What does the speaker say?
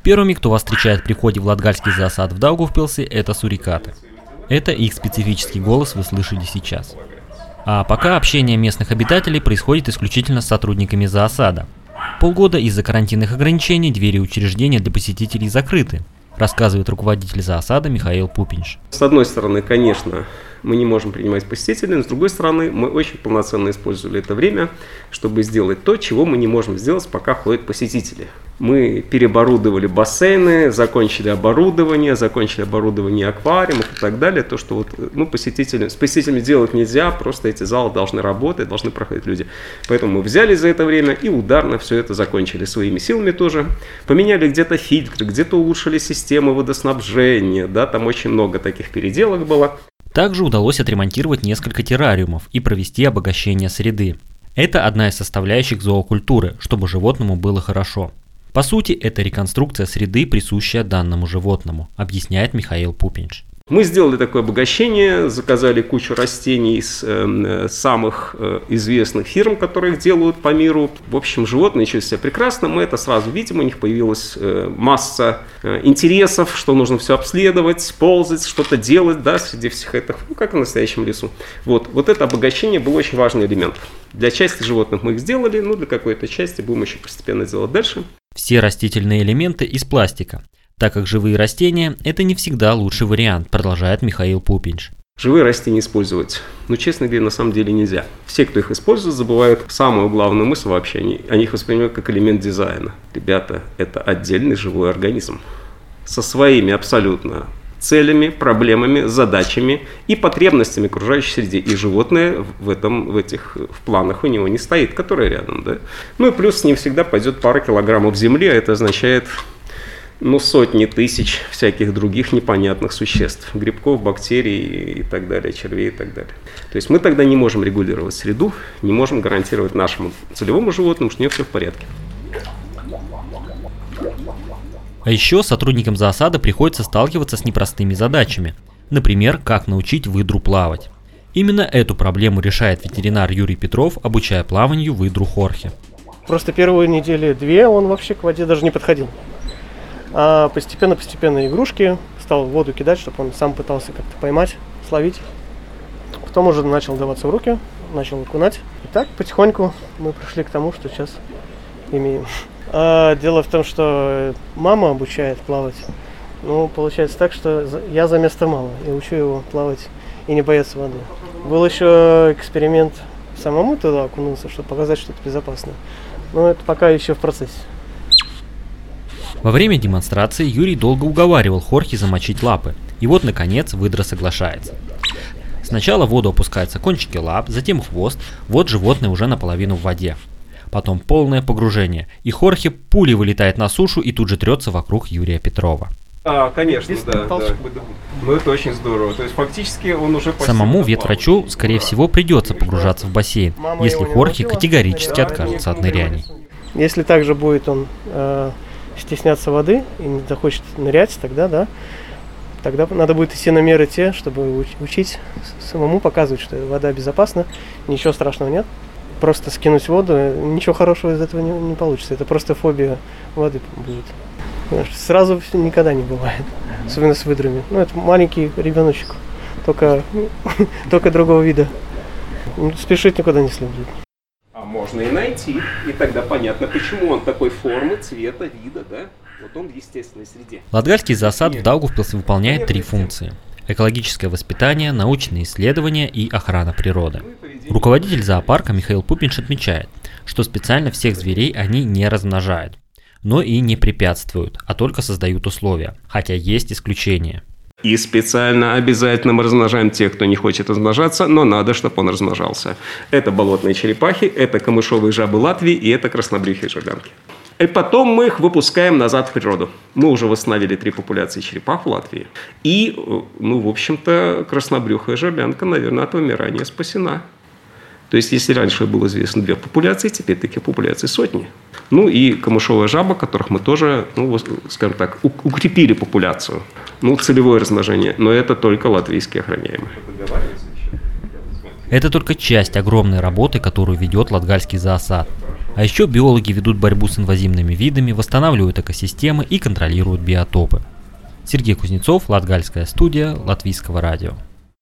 Первыми, кто вас встречает при входе в Латгальский зоосад в Даугавпилсе, это сурикаты. Это их специфический голос вы слышали сейчас. А пока общение местных обитателей происходит исключительно с сотрудниками зоосада. Полгода из-за карантинных ограничений двери учреждения для посетителей закрыты, рассказывает руководитель зоосада Михаил Пупинш. С одной стороны, конечно, мы не можем принимать посетителей, но с другой стороны, мы очень полноценно использовали это время, чтобы сделать то, чего мы не можем сделать, пока ходят посетители. Мы переоборудовали бассейны, закончили оборудование аквариумов и так далее. То, что с посетителями делать нельзя, просто эти залы должны работать, должны проходить люди. Поэтому мы взяли за это время и ударно все это закончили своими силами тоже. Поменяли где-то фильтры, где-то улучшили систему водоснабжения, да, там очень много таких переделок было. Также удалось отремонтировать несколько террариумов и провести обогащение среды. Это одна из составляющих зоокультуры, чтобы животному было хорошо. По сути, это реконструкция среды, присущая данному животному, объясняет Михаил Пупинш. Мы сделали такое обогащение, заказали кучу растений из самых известных фирм, которые их делают по миру. В общем, животные чувствуют себя прекрасно, мы это сразу видим, у них появилась масса интересов, что нужно все обследовать, ползать, что-то делать, да, среди всех этих, как в настоящем лесу. Вот это обогащение был очень важный элемент. Для части животных мы их сделали, для какой-то части будем еще постепенно делать дальше. Все растительные элементы из пластика, так как живые растения – это не всегда лучший вариант, продолжает Михаил Пупинш. Живые растения использовать, честно говоря, на самом деле нельзя. Все, кто их использует, забывают самую главную мысль вообще. Они их воспринимают как элемент дизайна. Ребята, это отдельный живой организм со своими абсолютно целями, проблемами, задачами и потребностями окружающей среды. И животное в этих планах у него не стоит, которое рядом. Да? И плюс с ним всегда пойдет пара килограммов земли, а это означает сотни тысяч всяких других непонятных существ, грибков, бактерий и так далее, червей и так далее. То есть мы тогда не можем регулировать среду, не можем гарантировать нашему целевому животному, что у него все в порядке. А еще сотрудникам зоосада приходится сталкиваться с непростыми задачами. Например, как научить выдру плавать. Именно эту проблему решает ветеринар Юрий Петров, обучая плаванию выдру Хорхе. Просто первые недели-две он вообще к воде даже не подходил. А постепенно игрушки стал в воду кидать, чтобы он сам пытался как-то поймать, словить. Потом уже начал даваться в руки, начал окунать. И так потихоньку мы пришли к тому, что сейчас имеем. Дело в том, что мама обучает плавать. Получается так, что я за место мамы. Я учу его плавать и не бояться воды. Был еще эксперимент самому туда окунуться, чтобы показать, что это безопасно. Но это пока еще в процессе. Во время демонстрации Юрий долго уговаривал Хорхе замочить лапы. И вот, наконец, выдра соглашается. Сначала в воду опускаются кончики лап, затем хвост. Вот животное уже наполовину в воде. Потом полное погружение, и Хорхе пулей вылетает на сушу и тут же трется вокруг Юрия Петрова. Конечно, да. Это очень здорово. То есть фактически он уже... Самому ветврачу, скорее всего, придется погружаться в бассейн, если Хорхе категорически откажется от ныряний. Если также будет он стесняться воды и не захочет нырять, тогда надо будет идти на меры те, чтобы учить самому показывать, что вода безопасна, ничего страшного нет. Просто скинуть в воду, ничего хорошего из этого не получится. Это просто фобия воды будет. Сразу никогда не бывает. Особенно с выдрами. Это маленький ребеночек, только другого вида. Спешить никуда не следует. А можно и найти. И тогда понятно, почему он такой формы, цвета, вида, да? Вот он в естественной среде. Латгальский зоосад в Даугавпилсе выполняет 3 функции. Экологическое воспитание, научные исследования и охрана природы. Руководитель зоопарка Михаил Пупинш отмечает, что специально всех зверей они не размножают, но и не препятствуют, а только создают условия, хотя есть исключения. И специально обязательно мы размножаем тех, кто не хочет размножаться, но надо, чтобы он размножался. Это болотные черепахи, это камышовые жабы Латвии и это краснобрюхие жаблянки. И потом мы их выпускаем назад в природу. Мы уже восстановили 3 популяции черепах в Латвии. И, в общем-то, краснобрюхая жаблянка, наверное, от вымирания спасена. То есть, если раньше было известно 2 популяции, теперь таких популяций сотни. И камышовая жаба, которых мы тоже, скажем так, укрепили популяцию. Целевое размножение. Но это только латвийские охраняемые. Это только часть огромной работы, которую ведет Латгальский зоосад. А еще биологи ведут борьбу с инвазивными видами, восстанавливают экосистемы и контролируют биотопы. Сергей Кузнецов, Латгальская студия, Латвийского радио.